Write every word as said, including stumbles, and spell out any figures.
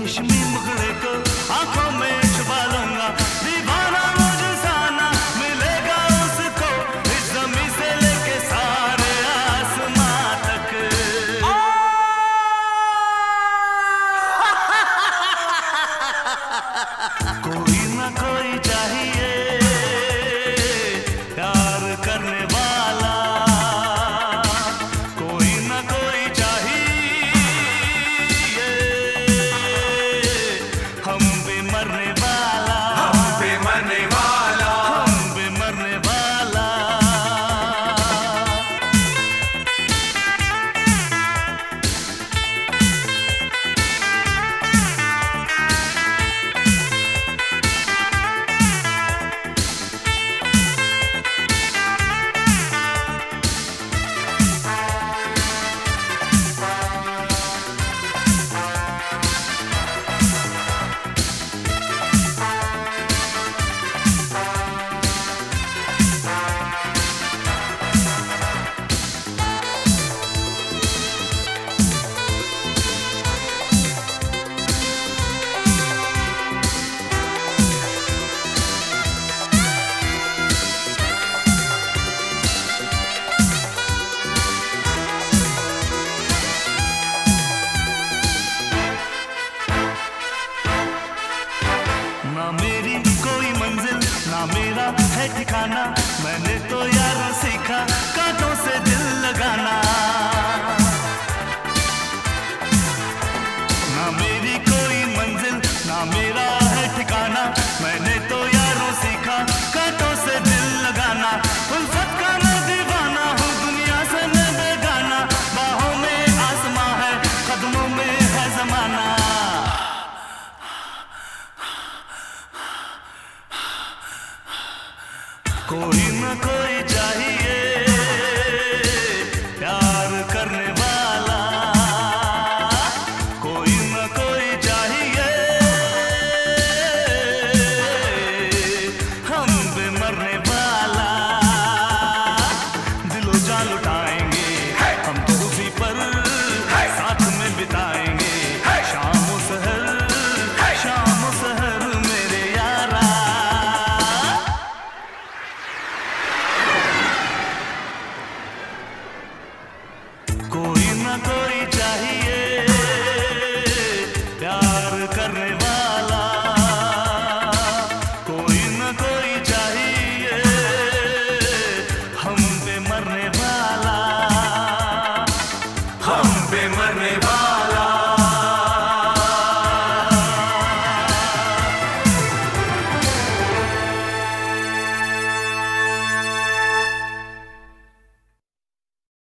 रेशमी मुखड़े को आंखों में छुपा लूंगा। दीवाना मुझसाना मिलेगा उसको इस ज़मीं से लेके सारे आसमां तक। कोई ना कोई चाहिए प्यार करने वाला, कोई ना कोई चाहिए हम पे मरने वाला, हम पे मरने वाला, हम पे मरने वाला। ना मेरी कोई मंजिल ना मेरा है ठिकाना, मैंने तो यार सीखा कांटों से दिल लगाना। ना मेरी कोई मंजिल ना मेरा है ठिकाना, मैंने तो यारों सीखा कांटों से दिल लगाना। उल्फत का मैं दीवाना हूँ, दुनिया से मैं बेगाना, बाहों में आसमां है कदमों में है जमाना। कोई ना कोई चाहिए प्यार करने वाला, कोई ना कोई चाहिए हम पे मरने वाला। दिलो जान लुटाएंगे हम तो उसी पर साथ में बिताएंगे शाम सहर, शाम सहर मेरे यारा। कोई ना कोई चाहिए प्यार करने वाला, कोई ना कोई चाहिए हम पे मरने वाला, हम पे मरने